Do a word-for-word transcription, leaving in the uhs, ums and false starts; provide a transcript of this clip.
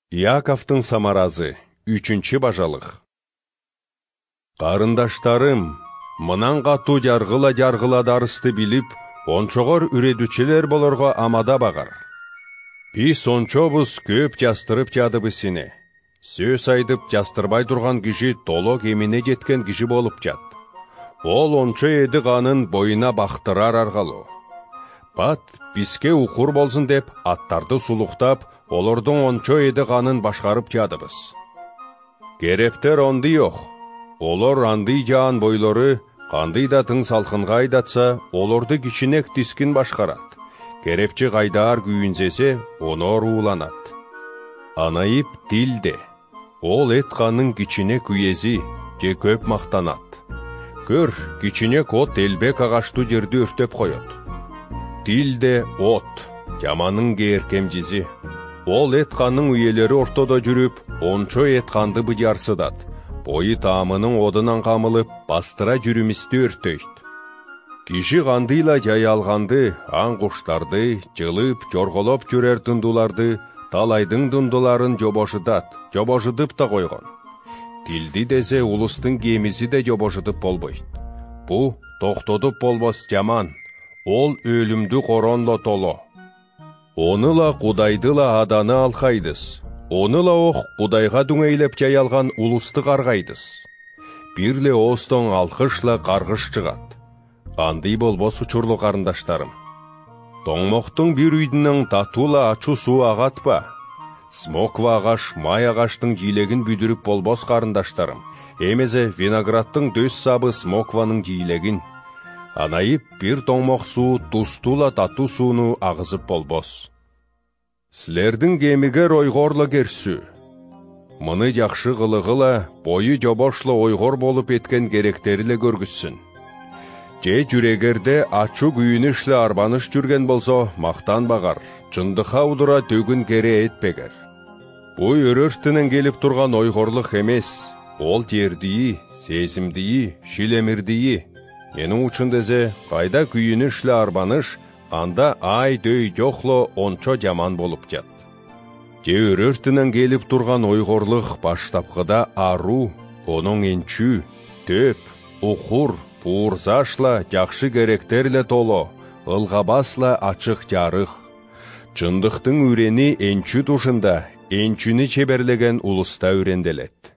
Иаковтың самаразы, үчүнчү бажалык. Карындаштарым, мынан катуу жаргыла жаргыла дарысты билип, ончогор үредүчелер болорго амада багар. Биз ончобуз көп жастырып жадыбыз сине. Сөз айдып жастырбай турган киши толок эмине жеткен киши болуп жат. Ол ончо эди канын боюна бактырар аргалуу. Бат бизге укур болсун деп аттарды сулуктап, олордун ончо эди канын башкарып жадыбыз. Керептер онды жок. Олор андый жаан бойлору кандай да тың салкынга айдатса, олорду кичинек тискин башкарат. Керепчи кайдаар күйүнсесе, онор ууланат. Анайып тилде. Ол эт канын кичинек үйези, же көп мактанат. Көр, кичинек от элбек агаштуу жерди өртөп коет. Тилде от, жаманын кээркемчиси. Ол эт канын үйелери ортодо жүрүп, ончо эт канды быжарсыдат. Бою таамынын одунан камылып, бастыра жүрүмүстү өртөйт. Киши кандыйла жай алганды, аң куштарды, жылып, жорголоп жүрөр дундуларды, талайдын дундуларын жобошудат, жобошудуп да койгон. Тилди десе улустун кемиси де жобошудуп болбойт. Бу токтотуп болбос жаман, ол өлүмдү коронло толо. Оныла Кудайдыла аданы алкайдыз. Оныла ох Кудайга дүңейлеп жай алган улусту каргайдыз. Бирле оостон алкышла каргыш чыгат. Андый болбос учурлу карындаштарым. Тоңмоктун бир үйдүнөн татуула ачуу суу агатпа. Смоква агаш, май агаштын жийлегин бүдүрүп болбос карындаштарым. Эмезе винограддын дөс сабы смокванын жийлегин. Анайып бир тоңмок суу тустуула татуу сууну агызып болбос. Силердин кемигер ойгорло керсү. Мыны жакшы кылыгыла, бою жобошло ойгор болуп эткен керектериле көргүзсүн. Же жүрегерде ачуу күйүнүшле арбаныш жүрген болсо, мактанбагар, чындыкка удура төгүн кере этпегер. Бу өрөштүнөн келип турган ойгорлук эмес, ол жердии, сезимдии, шилемирдии. Менин үчүн десе, кайда күйүнүшле арбаныш, анда ай дөй жокло ончо жаман болуп жат. Же өрөштүнөн келип турган ойгорлук баштапкыда аруу, онун энчүү, төп, укур, буурзашла жакшы керектерле толо, ылгабасла ачык жарык. Чындыктын үрени энчүү тушунда, энчүүнү чеберлеген улуста үренделет.